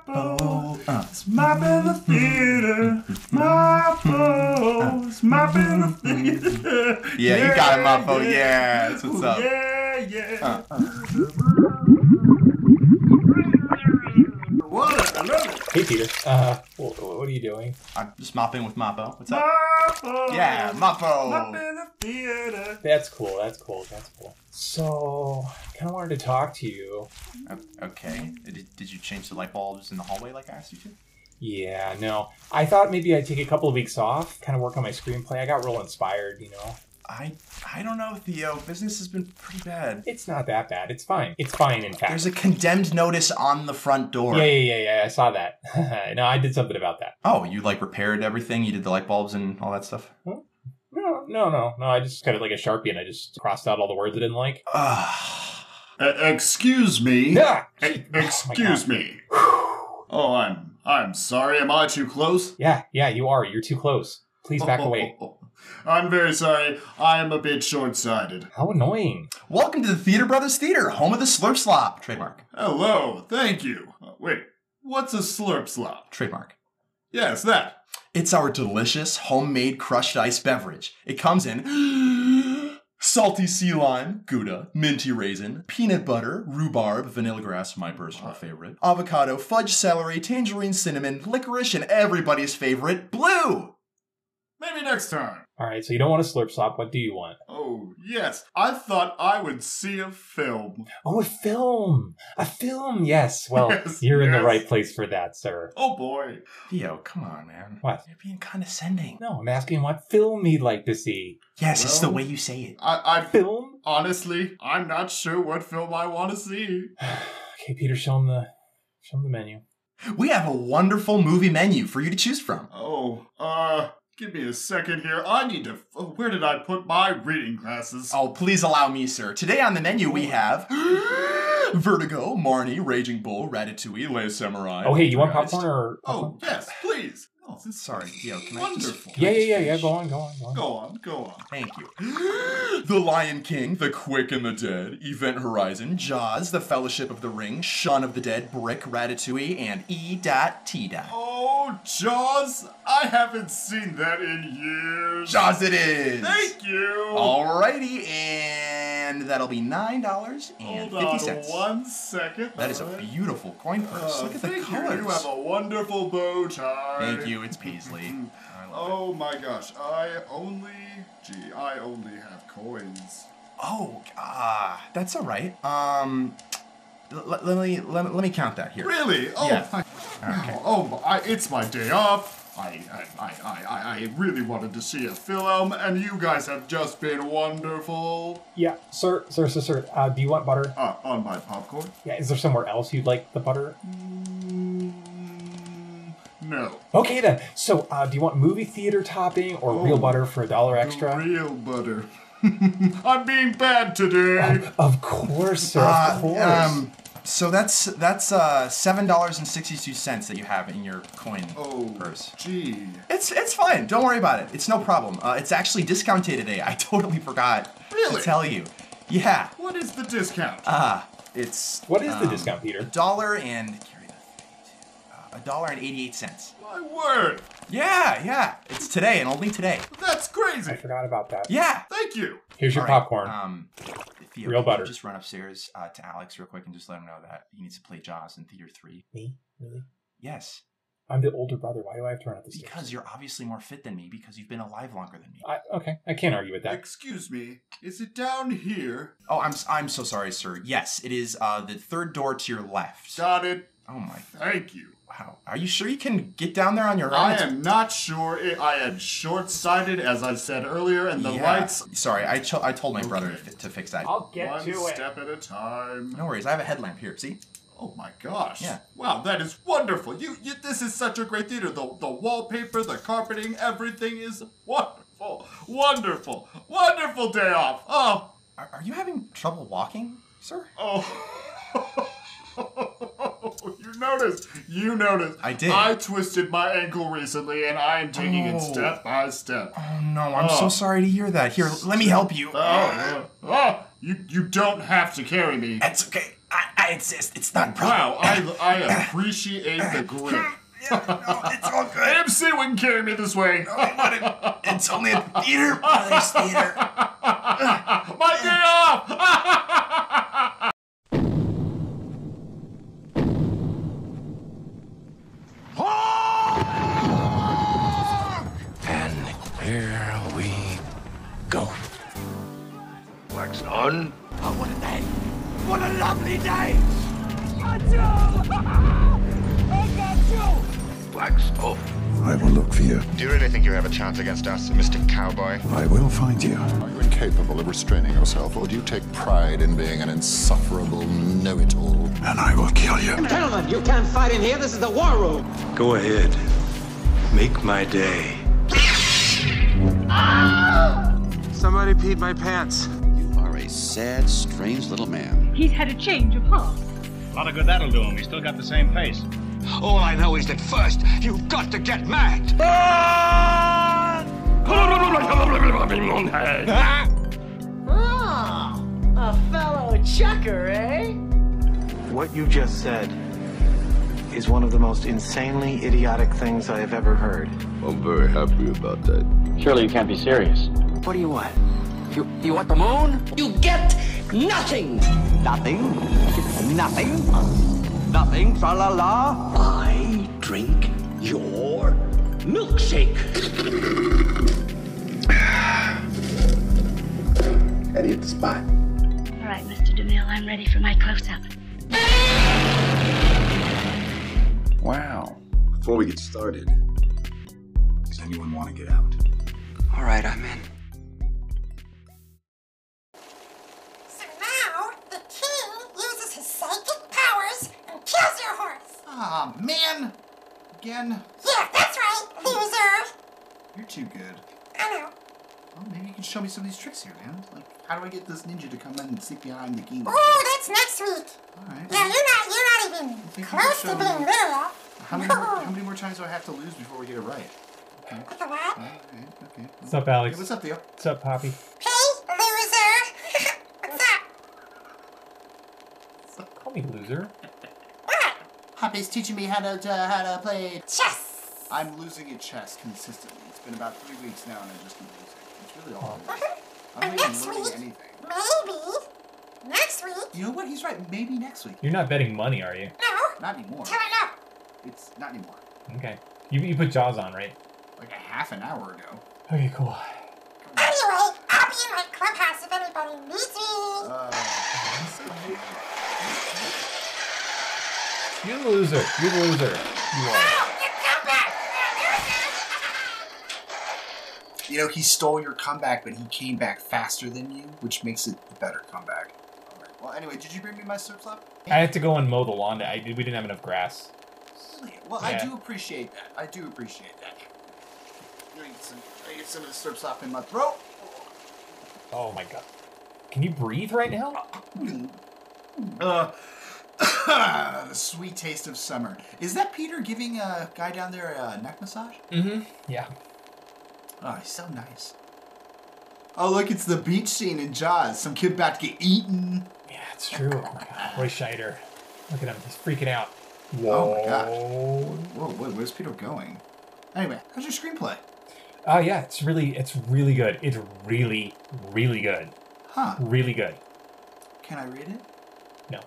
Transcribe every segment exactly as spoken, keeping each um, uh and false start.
Mapo, uh. it's mopping the theater. Mapo, it's mopping the theater. Yeah, yeah, you got it, Mapo. Yeah, yeah, that's what's up. Yeah, yeah. Uh, uh. What? I love it. Hey, Peter. Uh, what, what are you doing? I'm just mopping with Mapo. What's up? Mapo. Yeah, Mapo. Mopping the theater. That's cool. That's cool. That's cool. So, I kind of wanted to talk to you. Okay. Did, did you change the light bulbs in the hallway like I asked you to? Yeah, no. I thought maybe I'd take a couple of weeks off, kind of work on my screenplay. I got real inspired, you know. I I don't know, Theo. Business has been pretty bad. It's not that bad. It's fine. It's fine, in fact. There's a condemned notice on the front door. Yeah, yeah, yeah, yeah. I saw that. No, I did something about that. Oh, you like repaired everything? You did the light bulbs and all that stuff? Huh? No, no, no, no. I just got it like a Sharpie and I just crossed out all the words I didn't like. Uh, Uh, excuse me. Yeah. E- excuse oh me. Oh, I'm I'm sorry. Am I too close? Yeah, yeah, you are. You're too close. Please back away. I'm very sorry. I am a bit short-sighted. How annoying. Welcome to the Theater Brothers Theater, home of the Slurp Slop. Trademark. Hello. Thank you. Uh, wait. What's a slurp slop? Trademark. Yes, that. It's our delicious homemade crushed ice beverage. It comes in salty sea lime, Gouda, minty raisin, peanut butter, rhubarb, vanilla grass, my personal favorite, avocado, fudge celery, tangerine cinnamon, licorice, and everybody's favorite, blue! Maybe next time. All right, so you don't want a slurp slop. What do you want? Oh, yes. I thought I would see a film. Oh, a film. A film, yes. Well, Yes, you're in the yes. right place for that, sir. Oh, boy. Theo, come on, man. What? You're being condescending. No, I'm asking what film you'd like to see. Yes, it's the Well- way you say it. I, I Film? honestly, I'm not sure what film I want to see. Okay, Peter, show him the, show him the menu. We have a wonderful movie menu for you to choose from. Oh, uh, give me a second here. I need to. Oh, where did I put my reading glasses? Oh, please allow me, sir. Today on the menu we have Vertigo, Marnie, Raging Bull, Ratatouille, Les Samurai. Oh, hey, you want Poltergeist. popcorn or popcorn? Oh, yes, please. Oh, sorry, Theo. Can I Wonderful. just... can Yeah, I yeah, just yeah, yeah. finish? Go on, go on, go on. Go on, go on. Thank you. The Lion King, The Quick and the Dead, Event Horizon, Jaws, The Fellowship of the Ring, Shaun of the Dead, Brick, Ratatouille, and E T. Oh, Jaws! I haven't seen that in years. Jaws it is! Thank you. Alrighty, and that'll be nine dollars and Hold fifty on cents. one second. That is a beautiful coin purse. Uh, Look at the thank you. colors. You have a wonderful bow tie. Thank you, it's Paisley. I love it. Oh my gosh, I only, gee, I only have coins. Oh, ah, that's all right. Um, l- l- let me let, me- let me count that here. Really? Oh Yeah. my, Okay. oh, I, it's my day off. I, I, I, I, I really wanted to see a film, and you guys have just been wonderful. Yeah, sir, sir, sir, sir. Uh, do you want butter? Uh, on my popcorn? Yeah, is there somewhere else you'd like the butter? Mm, no. Okay, then. So, uh, do you want movie theater topping or Oh, real butter for a dollar extra? Real butter. I'm being bad today. Of course, sir, Uh, of course. um, so that's that's uh seven dollars and sixty two cents that you have in your coin Oh, purse. gee. It's it's fine. Don't worry about it. It's no problem. Uh, it's actually discounted today. I totally forgot Really? to tell you. Yeah. What is the discount? Ah, it's What is the um, discount, A Peter? dollar and carry that. Uh, a dollar and eighty eight cents. My word. Yeah, yeah. It's today and only today. That's crazy. I forgot about that. Yeah. Thank you. Here's your All right, popcorn. Um, Theo, Real can you butter. just run upstairs uh, to Alex real quick and just let him know that he needs to play Jaws in Theater three. Me? Really? Yes, I'm the older brother. Why do I have to run up the stairs? because you're obviously more fit than me because you've been alive longer than me. I, okay, I can't argue with that. Excuse me. Is it down here? Oh, I'm I'm so sorry, sir. Yes, it is uh, the third door to your left. Got it. Oh my! Thank you. Wow. Are you sure you can get down there on your own? I It's- am not sure. It, I am short-sighted, as I said earlier, and the Yeah. lights. Sorry, I cho- I told my brother to, Okay. fi- to fix that. I'll get One to it. step at a time. No worries. I have a headlamp here. See? Oh my gosh. Yeah. Wow, that is wonderful. You, you this is such a great theater. The the wallpaper, the carpeting, everything is wonderful. Wonderful. Wonderful day off. Oh. Are, are you having trouble walking, sir? Oh. You noticed. You noticed. I did. I twisted my ankle recently and I am taking Oh. it step by step. Oh no! I'm so Oh. sorry to hear that. Here, let me help you. Oh, oh, oh, you you don't have to carry me. That's okay. I, I I insist. It's not a problem. Wow, I, I appreciate the grit. Yeah, no, it's all good. A M C wouldn't carry me this way. No, it wouldn't. It's only a theater. Brothers theater. My day off! And here we go. Wax on. Oh, what a day. What a lovely day. Got you! I got you! Wax off. I will look for you. Do you really think you have a chance against us, Mister Cowboy? I will find you. Are you incapable of restraining yourself, or do you take pride in being an insufferable know-it-all? And I will kill you. Gentlemen, you can't fight in here. This is the war room. Go ahead. Make my day. Somebody peed my pants. You are a sad, strange little man. He's had a change of heart. A lot of good that'll do him. He's still got the same face. All I know is that first, you've got to get mad. Ah, a fellow chucker, eh? What you just said is one of the most insanely idiotic things I have ever heard. I'm very happy about that. Surely you can't be serious. What do you want? You you want the moon? You get nothing. Nothing? Nothing? Nothing, tra-la-la? I drink your milkshake. How do you hit the spot? All right, Mister DeMille, I'm ready for my close-up. Wow. Before we get started, does anyone want to get out? All right, I'm in. So now, the king uses his psychic powers and kills your horse. Aw, oh, man. Again. Yeah, that's right, loser. You're too good. I know. Well, maybe you can show me some of these tricks here, man. Like, how do I get this ninja to come in and sneak behind the king? Oh, that's next week. All right. Yeah, you're not, you're not even close to being there. How many, more, how many more times do I have to lose before we get it right? Okay. Like a what? Okay, okay. What's up, Alex? Hey, what's up, Theo? What's up, Poppy? Hey, loser. What's up? Call me loser. What? Poppy's teaching me how to uh, how to play chess. I'm losing at chess consistently. It's been about three weeks now, and I just keep losing. It's really all. Oh. I'm not next even learning week, anything. Maybe next week. You know what? He's right. Maybe next week. You're not betting money, are you? No. Not anymore. Tell her no. It's not anymore. Okay. You you put Jaws on, right? Like a half an hour ago. Okay, cool. Anyway, I'll be in my clubhouse if anybody needs me. Uh, You're the loser. You're the loser. You are. No, you come back. You know, he stole your comeback, but he came back faster than you, which makes it a better comeback. All right. Well, anyway, did you bring me my surf slap? I had to go and mow the lawn. I we didn't have enough grass. Really? Well, Yeah. I do appreciate that. I do appreciate that. I get some, I get some of the surf slap in my throat. Oh my god. Can you breathe right now? Uh, the sweet taste of summer. Is that Peter giving a guy down there a neck massage? Mm-hmm. Yeah. Oh, he's so nice. Oh, look, it's the beach scene in Jaws. Some kid about to get eaten. Yeah, it's true. Oh my god. Roy Scheider. Look at him. He's freaking out. Whoa. Oh my gosh. Whoa, whoa, where's Peter going? Anyway, how's your screenplay? Oh uh, yeah, it's really, it's really good. It's really, really good. Huh. Really good. Can I read it? No.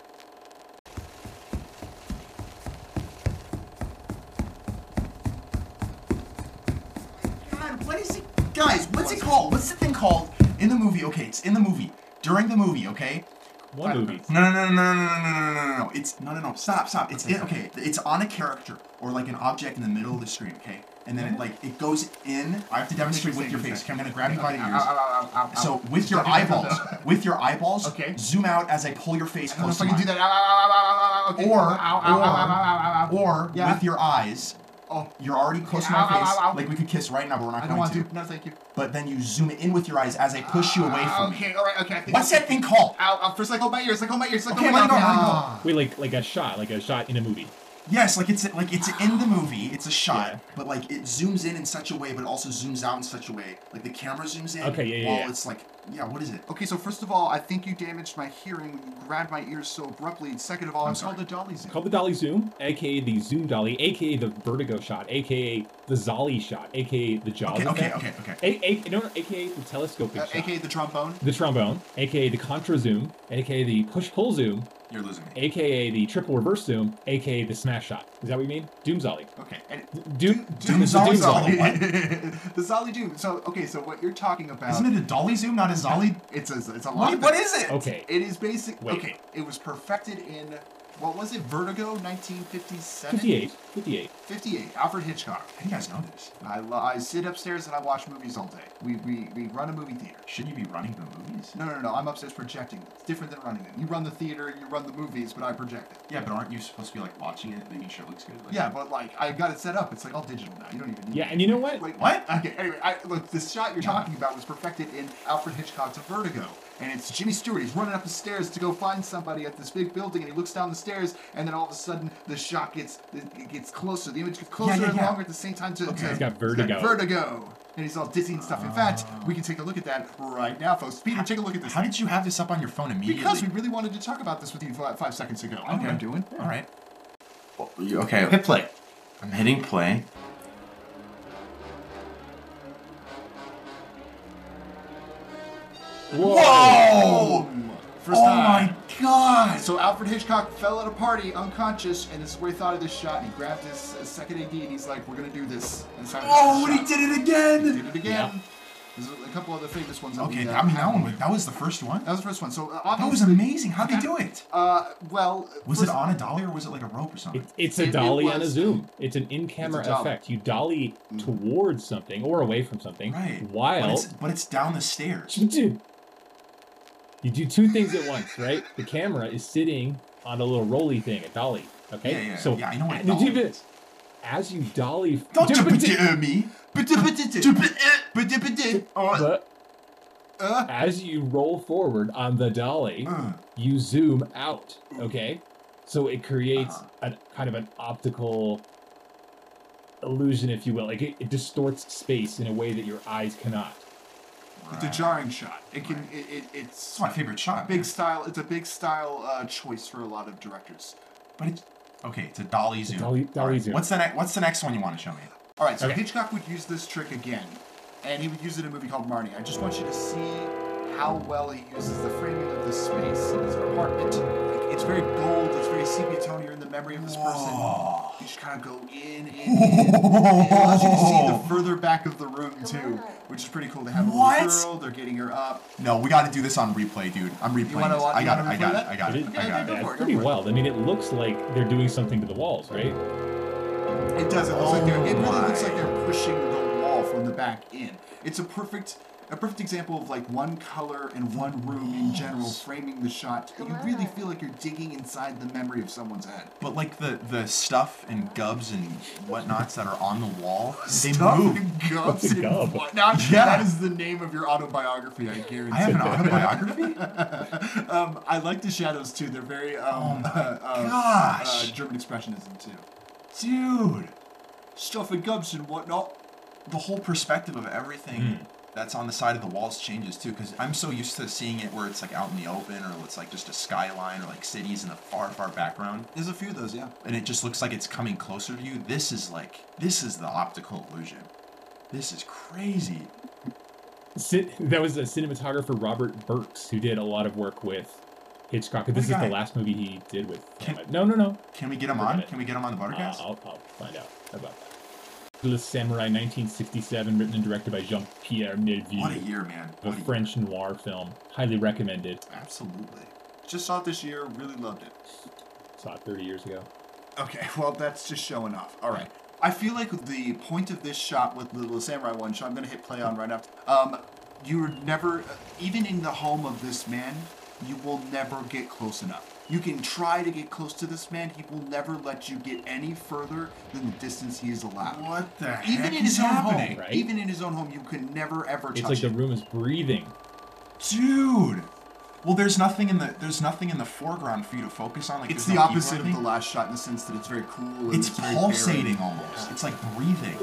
God, what is it? Guys, what's it called? What's the thing called in the movie? Okay, it's in the movie. During the movie, okay? What movie? No, no, no, no, no, no, no, no, no, no. It's no, no, no. Stop, stop. It's in, okay. It's on a character or like an object in the middle of the screen, okay? And then it like it goes in. I have to demonstrate with your face. Okay, I'm gonna grab you by the ears. So with your eyeballs, with your eyeballs, okay. Zoom out as I pull your face close to I mine. can do that. Okay. Or, or, or Yeah. with your eyes. Oh, you're already close to Ow, my ow, face. ow, ow. Like we could kiss right now, but we're not I going don't want to. to. No, thank you. But then you zoom it in with your eyes as I push you away from me. Okay, all right, okay. I think What's that thing called? Ow, ow, first, like, hold my ears, like, hold my ears, like, Okay, hold my let it go, ears. let it go. Ah. Wait, like like a shot, like a shot in a movie. Yes, like it's like it's in the movie. It's a shot, yeah. but like it zooms in in such a way, but also zooms out in such a way. Like the camera zooms in. Okay, yeah, yeah. While yeah. it's like, yeah, what is it? Okay, so first of all, I think you damaged my hearing when you grabbed my ears so abruptly. Second of all, I'm it's sorry. called the dolly zoom. Called the dolly zoom, aka the zoom dolly, aka the vertigo shot, aka the Zolly shot, aka the Jaws Okay, okay, effect. okay, okay. A, a, no, no, aka the telescoping Uh, shot. A K A the trombone. The trombone, aka the contra zoom, aka the push-pull zoom, You're losing me. aka the triple reverse zoom, aka the smash shot. Is that what you mean? Doom Zolly. Okay. And Doom, Doom the Zolly? Doom Zolly. Zolly. the Zolly Doom. So, okay, so what you're talking about... Isn't it a dolly zoom, not a Zolly? It's a, it's a lot What, of what things. is it? Okay. It is basic... Wait. Okay, it was perfected in... What was it? Vertigo, nineteen fifty-seven? fifty-eight. fifty-eight. fifty-eight. Alfred Hitchcock. How do you guys know this? I, lo- I sit upstairs and I watch movies all day. We, we, we run a movie theater. Shouldn't you be running the movies? No, no, no. I'm upstairs projecting them. It's different than running them. You run the theater, you run the movies, but I project it. Yeah, but aren't you supposed to be like watching it, making sure it looks good? Like, Yeah, but like I got it set up. It's like all digital now. You don't even need Yeah, it. and you know what? Wait, what? Okay, anyway, I, look, the shot you're talking about was perfected in Alfred Hitchcock's Vertigo. And it's Jimmy Stewart. He's running up the stairs to go find somebody at this big building, and he looks down the stairs, and then all of a sudden the shot gets it gets closer. The image gets closer Yeah, yeah, and yeah. longer at the same time. To, Okay. to, He's got vertigo. vertigo. And he's all dizzy and stuff. In fact, we can take a look at that right now, folks. Peter, take a look at this. How did you have this up on your phone immediately? Because we really wanted to talk about this with you five, five seconds ago. I know what I'm doing. All right. Well, you- okay, hit play. I'm hitting play. Whoa! First Oh time. my god! So Alfred Hitchcock fell at a party unconscious, and this is where he thought of this shot. And he grabbed his uh, second A D, and he's like, "We're gonna do this." And so Oh, and he did it again! He did it again. Yeah. There's a, a couple other famous ones. That Okay, we, uh, I mean that have one. here. Was, that was the first one. That was the first one. So uh, That was obviously- amazing. How'd they do it? Uh, well, Was first- it on a dolly or was it like a rope or something? It, it's a It- it dolly and a was- zoom. It's an in-camera It's a dolly. effect. You dolly towards something or away from something Right. But while it's, but it's down the stairs. Dude, you do two things at once, right? The camera is sitting on a little rolly thing, a dolly. Okay. Yeah, yeah, So yeah, I know what a as- dolly dude, is. As you dolly, Don't dude, you but- put me. but as you roll forward on the dolly, Uh. you zoom out. Okay. So it creates Uh-huh. a kind of an optical illusion, if you will. Like it, it distorts space in a way that your eyes cannot. It's a jarring shot. It can. It, it, it's It's my favorite shot. big man. style. It's a big style uh, choice for a lot of directors. But it's okay. It's a dolly zoom. dolly- dolly All right, zoom. What's the next? What's the next one you want to show me? All right, so Okay. Hitchcock would use this trick again, and he would use it in a movie called Marnie. I just want you to see how well he uses the framing of this space in his apartment. Like, it's very gold, it's very sepia tone. You're in the memory of this person. You just kind of go in, in, in. It allows you to see the further back of the room too, which is pretty cool. They have a What? little girl. They're getting her up. No, we got to do this on replay, dude. I'm replaying wanna this. wa- I you got it. wanna I got replay it. I got It it. is- I got yeah, it. go Yeah, for it's it, pretty go for it. wild. I mean, it looks like they're doing something to the walls, right? It does. It looks like they're. It really Oh looks like my. they're pushing the wall from the back in. It's a perfect, a perfect example of like one color and one room in general framing the shot. You really feel like you're digging inside the memory of someone's head. But like the the stuff and gubs and whatnots that are on the wall, they Stuff move. and gubs What's a and gub? whatnot. Yeah. That is the name of your autobiography. I guarantee. I have an autobiography. um, I like the shadows too. They're very um, Oh my uh, uh, gosh. uh, German expressionism too. Dude, Stuff and gubs and whatnot. the whole perspective of everything that's on the side of the walls changes too. Because I'm so used to seeing it where it's like out in the open, or it's like just a skyline, or like cities in the far, far background, There's a few of those, yeah. and it just looks like it's coming closer to you. This is like this is the optical illusion. This is crazy. Cin- that was a cinematographer, Robert Burks, who did a lot of work with Hitchcock. This What is guy? the last movie he did with. Can- no, no, no. Can we get him Forget on? it. Can we get him on the Uh, Buttercast? I'll, I'll find out about that. Le Samurai, nineteen sixty-seven, written and directed by Jean-Pierre Melville. What a year, man. A What a year. French noir film. Highly recommended. Absolutely. Just saw it this year. Really loved it. Saw it thirty years ago. Okay, well, that's just showing off. All right. I feel like the point of this shot with the Little Samurai one, so I'm going to hit play on right after. Um, you're never, even in the home of this man, you will never get close enough. You can try to get close to this man. He will never let you get any further than the distance he is allowed. What the Even heck in his is own happening? home, right? even in his own home, you can never ever It's touch like the it. room is breathing. Dude. Well, there's nothing in the there's nothing in the foreground for you to focus on. Like It's there's the no people or opposite of anything. the last shot in the sense that it's very cool. And It's it's very pulsating barren. almost. It's like breathing.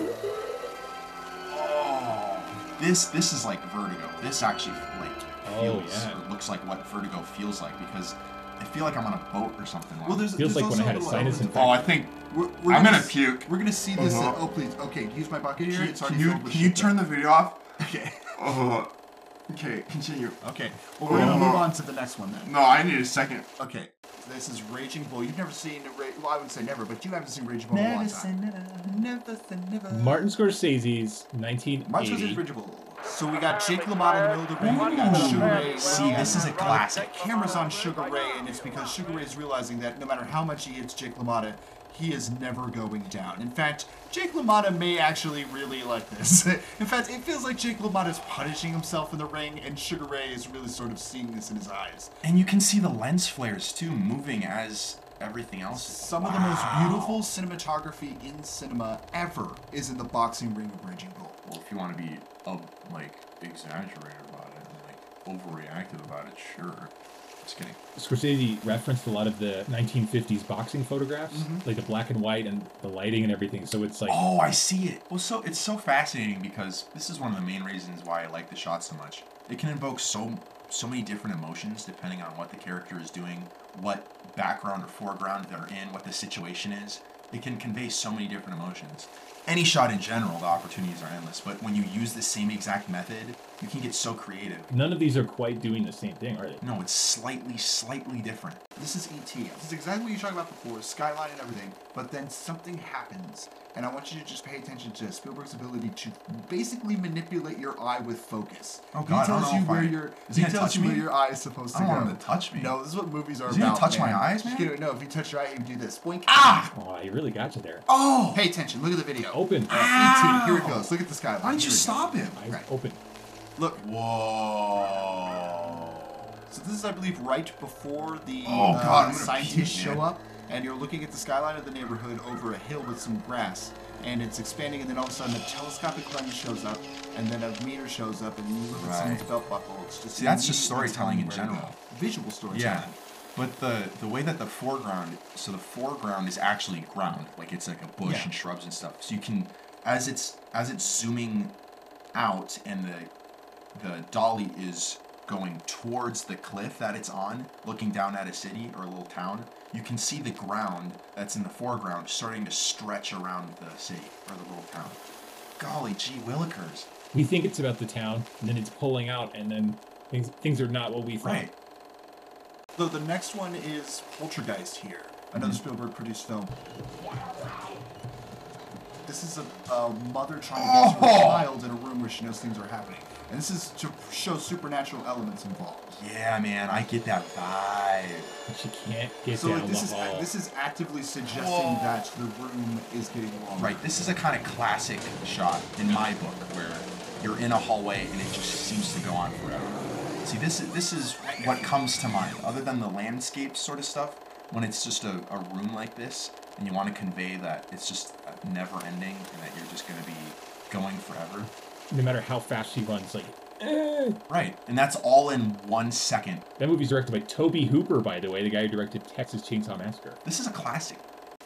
Oh, this this is like Vertigo. This actually like Oh, feels yeah. or looks like what Vertigo feels like because I feel like I'm on a boat or something. Well, there's Feels there's like when I also had a little sinus elements- Oh, I think We're, we're I'm gonna gonna s- puke. We're gonna see this. Uh-huh. uh, oh, please. Okay, use my bucket here. It's Can already you filled with can you shit turn there. the video off? Okay. Oh, okay, continue. Okay. Well, we're gonna Uh-huh. move on to the next one then. No, I need a second. Okay. This is Raging Bull. You've never seen a Ra- well, I would say never, but you haven't seen Raging Bull in a long time. Never say never. Martin Scorsese's nineteen Martin eighty. Scorsese's Raging Bull. So we got Jake LaMotta in the middle of the ring. We got Sugar Ray. See, this is a classic. Camera's on Sugar Ray, and it's because Sugar Ray is realizing that no matter how much he hits Jake LaMotta, he is never going down. In fact, Jake LaMotta may actually really like this. In fact, it feels like Jake LaMotta is punishing himself in the ring, and Sugar Ray is really sort of seeing this in his eyes. And you can see the lens flares too moving as everything else. Some of the most beautiful cinematography in cinema ever is in the boxing ring of Raging Bull. Well, if you want to be uh, like exaggerated about it and like overreactive about it, sure. Just kidding. Scorsese referenced a lot of the nineteen fifties boxing photographs, Mhm. like the black and white and the lighting and everything. So it's like, Oh, I see it. Well, so it's so fascinating because this is one of the main reasons why I like the shot so much. It can invoke so so many different emotions depending on what the character is doing, what background or foreground they're in, what the situation is. It can convey so many different emotions. Any shot in general, the opportunities are endless. But when you use the same exact method, you can get so creative. none of these are quite doing the same thing, are they? No, it's slightly, slightly different. This is E T. This is exactly what you talked about before, skyline and everything. But then something happens, and I want you to just pay attention to Spielberg's ability to basically manipulate your eye with focus. Oh, God, he I don't tells know you if where I- your Is he he gonna tells touch you where me? your eye is supposed I to don't go. want him to touch me. No, this is what movies are Is he about. gonna touch man. my eyes, Just man? kidding. No, if you touch your eye, you can do this. Boink. Ah! Oh, he really got you there. Oh! Pay attention. Look at the video. Open. Uh, E T. Here it goes. Look at the skyline. Why didn't you Here it stop goes. him? Eyes Right. open. Look. Whoa. So this is, I believe, right before the Oh, uh, God, I'm gonna scientists puke, show man. up, and you're looking at the skyline of the neighborhood over a hill with some grass, and it's expanding, and then all of a sudden a telescopic lens shows up, and then a meter shows up, and you look at someone's Right. belt buckle. It's just See, that's just immediately storytelling in telling you where to general. go. Visual storytelling. Yeah. But the the way that the foreground, so the foreground is actually ground, like it's like a bush Yeah. and shrubs and stuff. So you can, as it's as it's zooming out and the the dolly is going towards the cliff that it's on, looking down at a city or a little town, you can see the ground that's in the foreground starting to stretch around the city or the little town. Golly gee willikers. We think it's about the town, and then it's pulling out, and then things things are not what we thought. Right. So the next one is Poltergeist here, another Mm-hmm. Spielberg produced film. This is a, a mother trying to get to her Oh! child in a room where she knows things are happening. And this is to show supernatural elements involved. Yeah, man, I get that vibe. But she can't get So down like, this the is hall. this is actively suggesting Whoa. that the room is getting longer. Right, this is a kind of classic shot in my book where you're in a hallway and it just seems to go on forever. See, this is this is what comes to mind. Other than the landscape sort of stuff, when it's just a, a room like this and you want to convey that it's just never ending and that you're just going to be going forever. No matter how fast she runs, like, eh. Right, and that's all in one second. That movie's directed by Tobe Hooper, by the way, the guy who directed Texas Chainsaw Massacre. This is a classic.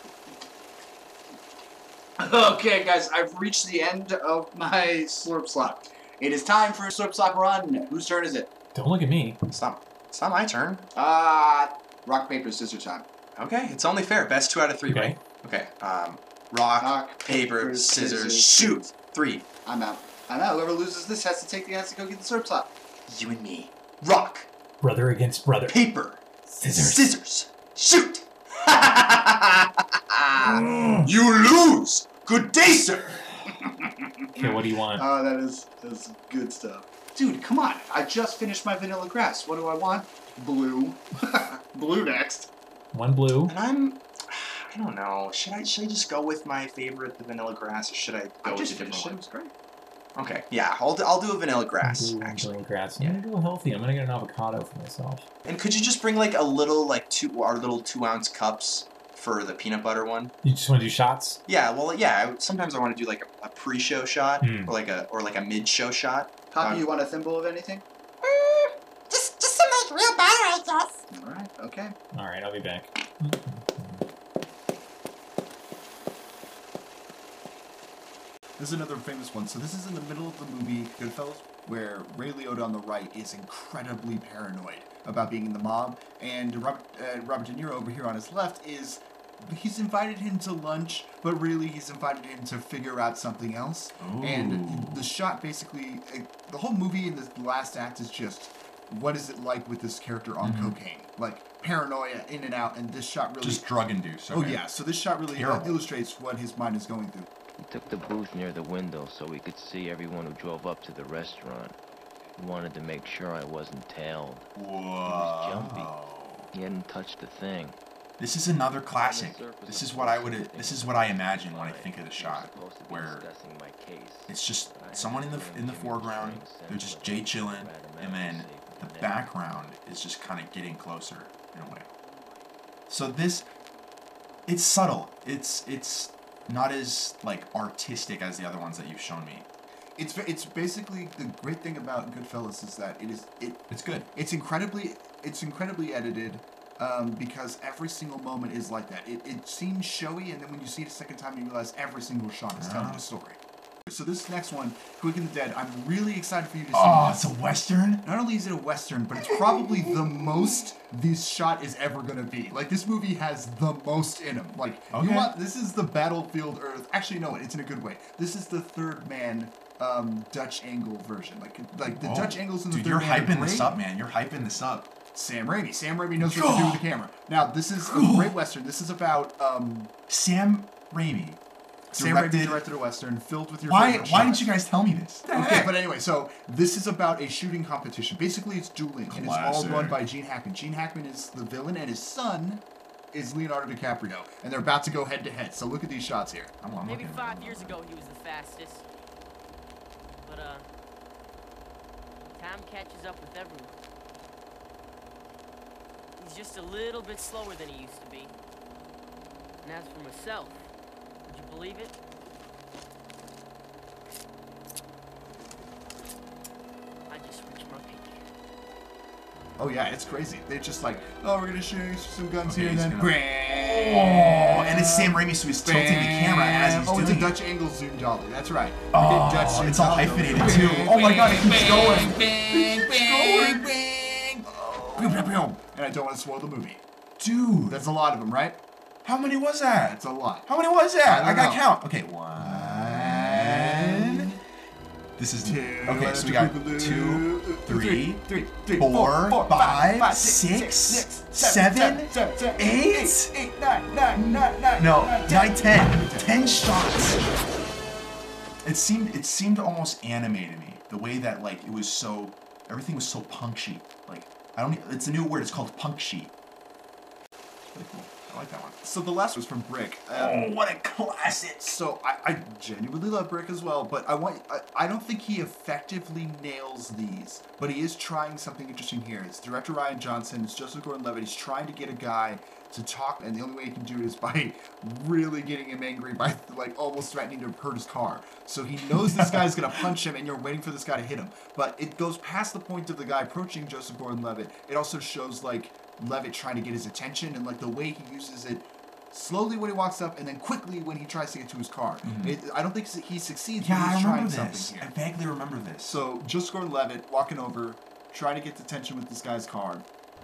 Okay, guys, I've reached the end of my slurp slop. It is time for a slurp slop run. Whose turn is it? Don't look at me. It's not, it's not my turn. Uh, rock, paper, scissors time. Okay, it's only fair. Best two out of three, Okay. right? Okay. Um, rock, Rock, paper, paper, scissors, scissors. shoot. Three. I'm out. I'm out. Whoever loses this has to take the has to go get the slurp slop. You and me. Rock, Brother against brother. paper, Scissors. scissors, shoot. You lose. Good day, sir. Okay, what do you want? Oh, that is that's good stuff. Dude, come on. I just finished my vanilla grass. What do I want? Blue. Blue next. One blue. And I'm, I don't know. Should I should I just go with my favorite, the vanilla grass, or should I go I with just a different finished it. It one? was great. Okay, yeah, I'll do, I'll do a vanilla grass Blue, actually. blue grass. I'm gonna go healthy. I'm gonna get an avocado for myself. And could you just bring like a little like two our little two ounce cups for the peanut butter one? You just want to do shots? Yeah, well, yeah. I, sometimes I want to do like a, a pre-show shot Hmm. or like a or like a mid-show shot. Poppy, Um, you want a thimble of anything? Just, just to make real better, I guess. All right. Okay. All right, I'll be back. This is another famous one. So this is in the middle of the movie Goodfellas, where Ray Liotta on the right is incredibly paranoid about being in the mob, and Robert, uh, Robert De Niro over here on his left is, he's invited him to lunch, but really he's invited him to figure out something else. Ooh. And the shot basically, uh, the whole movie in the last act is just, what is it like with this character on Mm-hmm. cocaine? Like, paranoia in and out, and this shot really... Just drug-induced. Oh Okay. yeah, so this shot really uh, Terrible. illustrates what his mind is going through. He took the booth near the window so we could see everyone who drove up to the restaurant. He wanted to make sure I wasn't tailed. Whoa. He was jumpy. He hadn't touched a thing. This is another classic. This is what I would. This is what I imagine when I think of the shot, where it's just someone in the in the foreground. They're just Jay chilling, and then the background is just kind of getting closer in a way. So this, it's subtle. It's it's not as like artistic as the other ones that you've shown me. It's it's basically the great thing about Goodfellas is that it is it it's good. It's incredibly it's incredibly edited, um, because every single moment is like that. It it seems showy, and then when you see it a second time, you realize every single shot is telling a story. So this next one, Quick and the Dead, I'm really excited for you to see. Oh, this. it's a Western? Not only is it a Western, but it's probably the most this shot is ever gonna be. Like, this movie has the most in them. Like, Okay. you want, this is the Battlefield Earth. Actually, no, it's in a good way. This is the Third Man um, Dutch angle version. Like, like the Oh, Dutch angles in the dude, Third you're Man are hyping this great. up, man. You're hyping this up. Sam Raimi. Sam Raimi knows what to do with the camera. Now, this is a great Western. This is about um, Sam Raimi. Sam Directed- Raimi directed a Western filled with your Why? favorite Why shots. didn't you guys tell me this? Okay, but anyway, so this is about a shooting competition. Basically, it's dueling, and it's all Classic. run by Gene Hackman. Gene Hackman is the villain, and his son is Leonardo DiCaprio, and they're about to go head to head. So look at these shots here. I'm, I'm Maybe looking. five years ago he was the fastest. But, uh, time catches up with everyone. He's just a little bit slower than he used to be. And as for myself, would you believe it? I just reached my peak. Oh yeah, it's crazy. They're just like, oh, we're gonna shoot some guns Okay, here, and he's then gonna- bang. Oh, and it's Sam Raimi, so he's tilting the camera as he's Oh, it's doing a it. Dutch angle zoom dolly. That's right. Oh, Okay, Dutch zoom it's all dolly. hyphenated, too. Oh my God, it keeps going. Bang, bang, bang. Pew, pew, pew. And I don't want to spoil the movie. Dude. That's a lot of them, right? How many was that? That's a lot. How many was that? I I, don't gotta know. count. Okay, one. This is Two. okay. So we got two, three, three, three, four, four, five, five, six, six, seven, seven, seven, eight, eight, nine, nine, nine, nine, no, nine, nine, ten, ten shots. It seemed it seemed to almost animate to me the way that like it was so everything was so punchy. Like I don't. It's a new word. It's called punchy. It's really cool. I like that one. So the last was from Brick. Um, Oh, what a classic! So I, I genuinely love Brick as well, but I want I, I don't think he effectively nails these, but he is trying something interesting here. It's director Ryan Johnson, it's Joseph Gordon-Levitt. He's trying to get a guy to talk, and the only way he can do it is by really getting him angry, by like almost threatening to hurt his car. So he knows this guy's gonna punch him, and you're waiting for this guy to hit him. But it goes past the point of the guy approaching Joseph Gordon-Levitt. It also shows like Levitt trying to get his attention, and like the way he uses it slowly when he walks up, and then quickly when he tries to get to his car. Mhm. It, I don't think he succeeds Yeah, when I he's remember trying this. something I here. vaguely remember this. So Joseph Gordon-Levitt walking over, trying to get attention with this guy's car.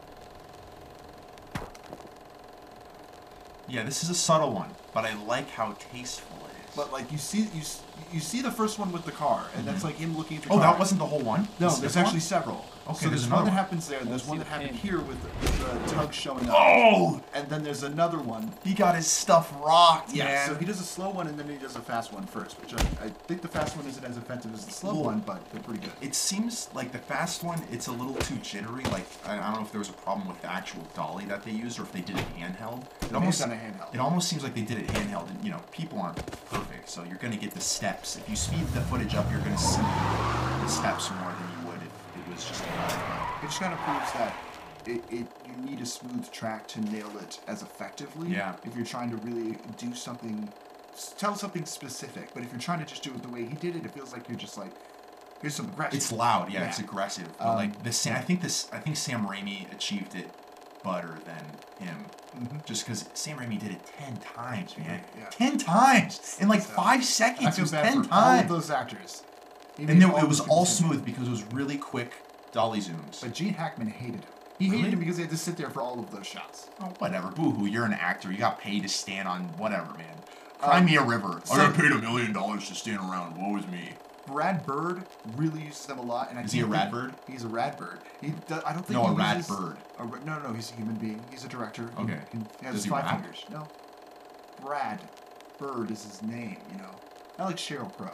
Yeah, this is a subtle one, but I like how tasteful it is. But like you see, you s- you see the first one with the car, and that's like him looking at the Oh, car. that wasn't the whole one? No, This is there's the actually one? several. Okay, so there's there's one another that one. happens there, and there's Let's one see that the happened pin. here with the, the tug showing up. Oh! And then there's another one. He got his stuff rocked, Yeah, man. so he does a slow one and then he does a fast one first, which I, I think the fast one isn't as effective as the slow Well, one, but they're pretty good. It seems like the fast one, it's a little too jittery. Like, I, I don't know if there was a problem with the actual dolly that they used or if they did it handheld. It They almost, done it handheld. It almost seems like they did it handheld, and, you know, people aren't perfect, so you're going to get the steps. If you speed the footage up, you're going to see the steps more than you would if it was just a It just kind of proves that it, it you need a smooth track to nail it as effectively. Yeah. If you're trying to really do something, s- tell something specific. But if you're trying to just do it the way he did it, it feels like you're just like Here's some aggression. It's loud, yeah, Yeah. it's aggressive. But Um, like the Sam, I think this, I think Sam Raimi achieved it better than him, Mhm. just because Sam Raimi did it ten times, man. Yeah. Ten times in like five I seconds. It feel was bad ten for all of times. those actors. He And made then it was those all people- smooth because it was really quick dolly zooms. But Gene Hackman hated him. He hated Really? him because he had to sit there for all of those shots. Oh, whatever. Boo-hoo. You're an actor. You got paid to stand on whatever, man. Cry Um, me a river. so- I got paid a million dollars to stand around. Woe is me. Brad Bird really uses them a lot, and I Is he a can't rad think- bird? He's a rad bird. He, do- I don't think No, he a rad uses- bird. A, ra- no, no, no, he's a human being. He's a director. He- Okay. He, he has Does he five rap? fingers. No. Brad Bird is his name. You know, not like Sheryl Crow.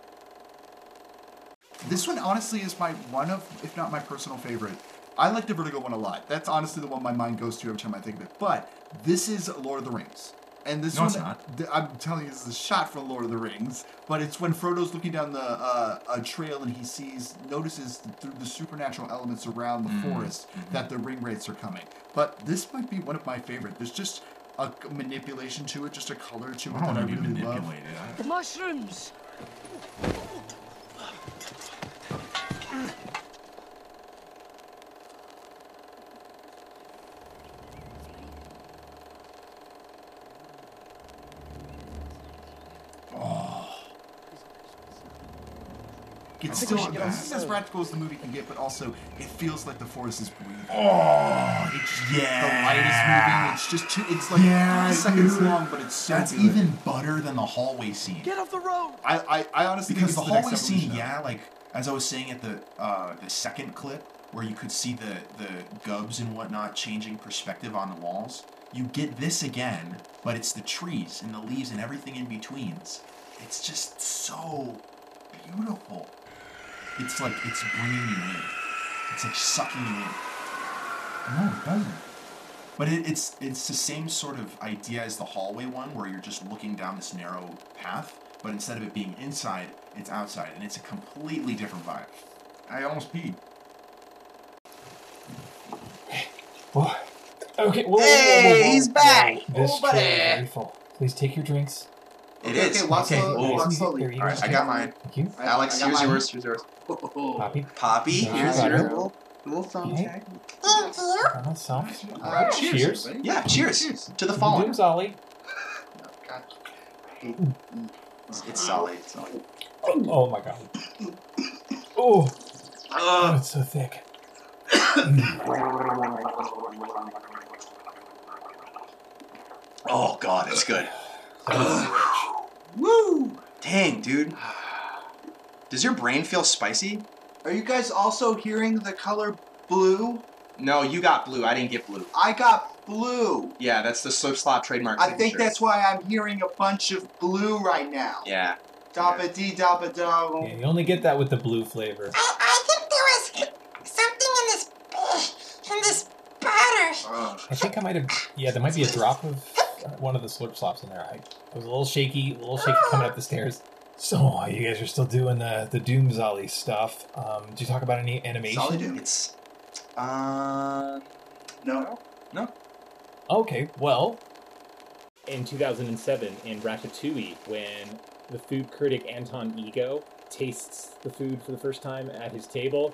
This one honestly is my one of, if not my personal favorite. I like the Vertigo one a lot. That's honestly the one my mind goes to every time I think of it. But this is Lord of the Rings. And this No, one, it's not. th- I'm telling you, this is a shot from Lord of the Rings. But it's when Frodo's looking down the uh, a trail and he sees, notices through the supernatural elements around the Mhm, forest mhm. that the ring wraiths are coming. But this might be one of my favorite. There's just a manipulation to it, just a color to it I that don't I want to be really love. manipulated. The mushrooms! It's I think we still should get this is on- as practical as the movie can get, but also it feels like the forest is breathing. Oh, It's yeah. the light is moving. It's just too, it's like Yeah, five seconds dude. long, but it's so That's good. even better than the hallway scene. Get off the road! I, I, I honestly Because think the it's hallway next scene, evolution of it. yeah, like as I was saying at the uh, the second clip, where you could see the the gubs and whatnot changing perspective on the walls. You get this again, but it's the trees and the leaves and everything in betweens. It's just so beautiful. It's like it's bringing you in. It's like sucking you in. No, it doesn't. But it, it's it's the same sort of idea as the hallway one, where you're just looking down this narrow path, but instead of it being inside, it's outside, and it's a completely different vibe. I almost peed. Whoa. Okay. Whoa, whoa, whoa, Hey, whoa, whoa. he's back. This Oh, tray buddy. is very full. Please take your drinks. It Okay, is. okay, walk Okay. slowly, Yes, walk you- slowly. there you All right, go. I got mine. Thank you. I- Alex, I got here's mine. yours. Here's yours. Poppy. Poppy, Yeah, here's got yours. it. Little, little thumb Okay. tag. Thank you. Uh, soft. Uh, Cheers. buddy. Yeah, cheers, Cheers. to the fallen. Doom's Ollie. God. I hate It's, it's solid. It's solid. Oh, oh my god. Oh, oh, Ugh. it's so thick. Oh god, it's good. Woo! Dang, dude. Does your brain feel spicy? Are you guys also hearing the color blue? No, you got blue. I didn't get blue. I got blue. Yeah, that's the Slip Slop trademark. I think signature. that's why I'm hearing a bunch of blue right now. Yeah. Dabba dee dabba do. Yeah, you only get that with the blue flavor. I, I think there was something in this uh, in this batter. I think I might have. Yeah, there might be a drop of uh, one of the slurp slops in there. I, I was a little shaky, a little shaky coming up the stairs. So uh, you guys are still doing the the Doom Zolly stuff. Um, did you talk about any animation? Solid Doom. It's uh no no. Okay, well, In two thousand seven, in Ratatouille, when the food critic Anton Ego tastes the food for the first time at his table.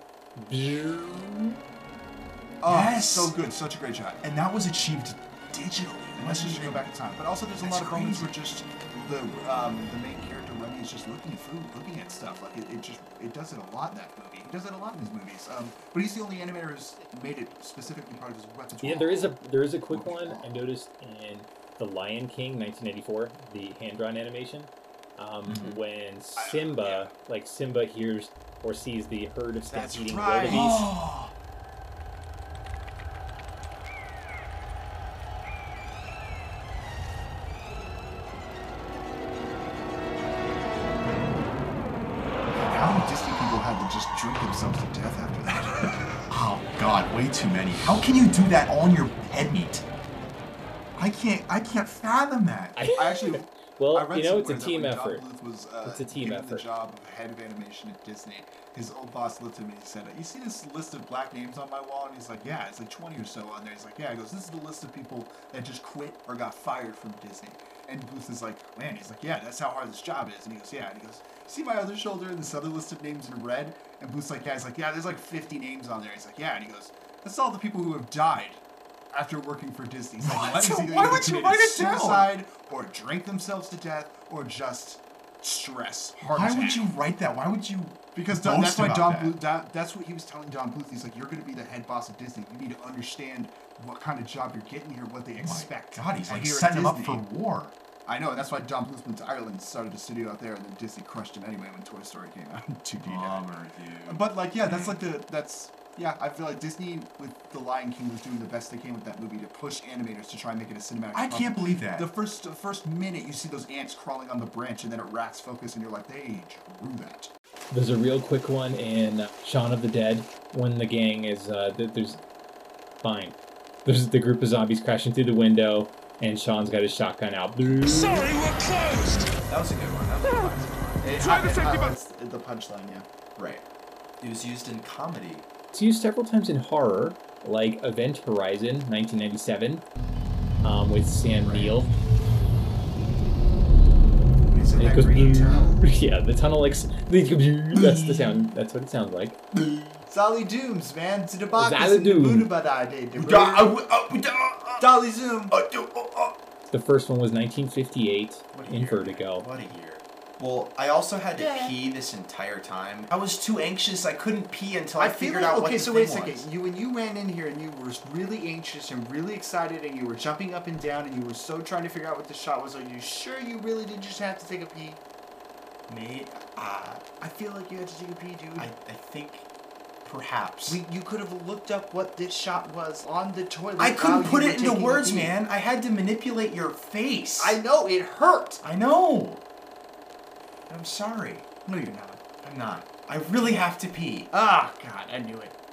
Oh, Yes. so good. Such a great shot. And that was achieved digitally. Unless you should go back in time. But also, there's a That's lot of moments crazy. where just the um, the main character Remy is just looking at food, looking at stuff. Like it, it just it does it a lot in that movie. He does it a lot in his movies. Um, but he's the only animator who's made it specifically part of his repertoire. Yeah, there is a there is a quick one I noticed in The Lion King, nineteen ninety-four, the hand-drawn animation, um, Mhm. when Simba, like Simba hears or sees the herd of That's stampeding right. wildebeest. Oh, How many Disney people had to just drink themselves to death after that? oh god, way too many. How can you do that on your head meat? I can't I can't fathom that. I actually, Well, I read you know, it's a somewhere that team when effort. Don Bluth was, uh, It's a team given effort. the job of head of animation at Disney. His old boss looked at him and he said, "You see this list of black names on my wall?" And he's like, "Yeah, it's like twenty or so on there." He's like, "Yeah." He goes, "This is the list of people that just quit or got fired from Disney." And Bluth is like, "Man," he's like, "Yeah, that's how hard this job is." And he goes, "Yeah." And he goes, "See my other shoulder and this other list of names in red?" And Bluth's like, "Yeah." He's like, "Yeah, there's like fifty names on there." He's like, "Yeah." And he goes, "That's all the people who have died after working for Disney." He's like, What? "What? He's either Why would you committed write it down? suicide or drank themselves to death or just stress, heart Why attack." would you write that? Why would you? Because Don, that's boast why about Don that? Bluth, that, that's what he was telling Don Bluth. He's like, "You're going to be the head boss of Disney. You need to understand what kind of job you're getting here, what they expect." God, he's like here at setting him up Disney. for war. I know, and that's why Don Bluth went to Ireland, started a studio out there, and then Disney crushed him anyway when Toy Story came out in two D. Bummer, dude. But like, yeah, that's like the that's yeah. I feel like Disney with The Lion King was doing the best they can with that movie to push animators to try and make it a cinematic. I as can't possible. believe that. The first the first minute you see those ants crawling on the branch, and then it racks focus, and you're like, they drew that. There's a real quick one in Shaun of the Dead when the gang is uh, th- there's fine. There's the group of zombies crashing through the window, and Sean's got his shotgun out. Sorry, we're closed! That was a good one. That was a classic one. It, Try I, to it take him highlights the punchline, yeah. Right. It was used in comedy. It's used several times in horror, like Event Horizon, nineteen ninety-seven, um, with Sam Neill. Is it And it that goes green tunnel? Yeah, the tunnel like that's the sound. That's what it sounds like. Zolly Dooms, man. To the box. Zolly Doom. Dolly Zoom. The first one was nineteen fifty-eight What a in year. Vertigo. What a year. Well, I also had to Yeah. pee this entire time. I was too anxious. I couldn't pee until I, I feel figured like, out what okay, the so thing wait a second. was. You when you ran in here and you were really anxious and really excited and you were jumping up and down and you were so trying to figure out what the shot was. Are you sure you really did just have to take a pee? Mate, uh, I feel like you had to take a pee, dude. I, I think perhaps. We, you could have looked up what this shot was on the toilet. I couldn't while put you it were into taking a words, pee. man. I had to manipulate your face. I know, it hurt. I know. I'm sorry. No, you're not. I'm not. I really have to pee. Ah, God, I knew it.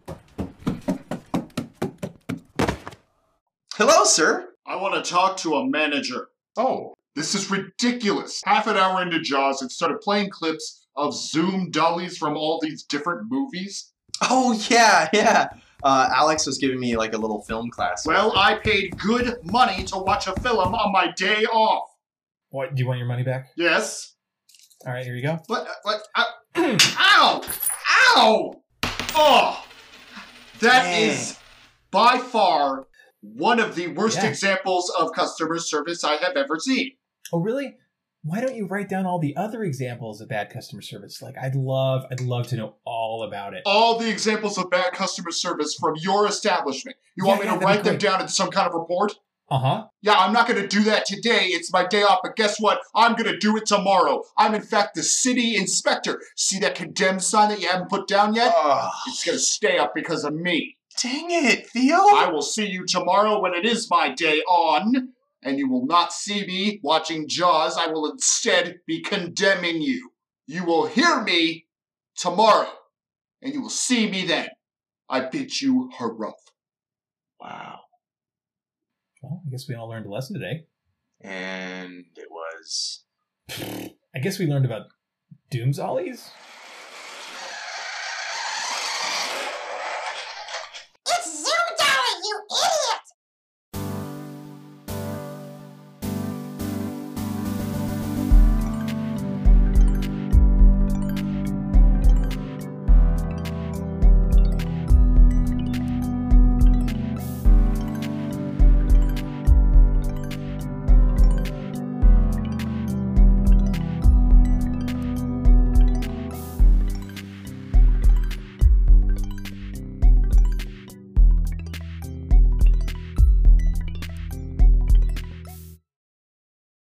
Hello, sir. I want to talk to a manager. Oh. This is ridiculous. Half an hour into Jaws, it started playing clips of Zoom dollies from all these different movies. Oh, yeah, yeah. Uh, Alex was giving me like a little film class. Well, I paid good money to watch a film on my day off. What? Do you want your money back? Yes. All right, here you go. What? What? Uh, ow! Ow! Oh! That Dang. is by far one of the worst Yeah. examples of customer service I have ever seen. Oh, really? Why don't you write down all the other examples of bad customer service? Like, I'd love, I'd love to know all about it. All the examples of bad customer service from your establishment. You Yeah, want me yeah, to that'd be write them great. down in some kind of report? Uh huh. Yeah, I'm not going to do that today. It's my day off, but guess what? I'm going to do it tomorrow. I'm, in fact, the city inspector. See that condemned sign that you haven't put down yet? Ugh. It's going to stay up because of me. Dang it, Theo. I will see you tomorrow when it is my day on, and you will not see me watching Jaws. I will instead be condemning you. You will hear me tomorrow, and you will see me then. I bid you harumph. Wow. Well, I guess we all learned a lesson today. And it was... I guess we learned about Doom's Ollies.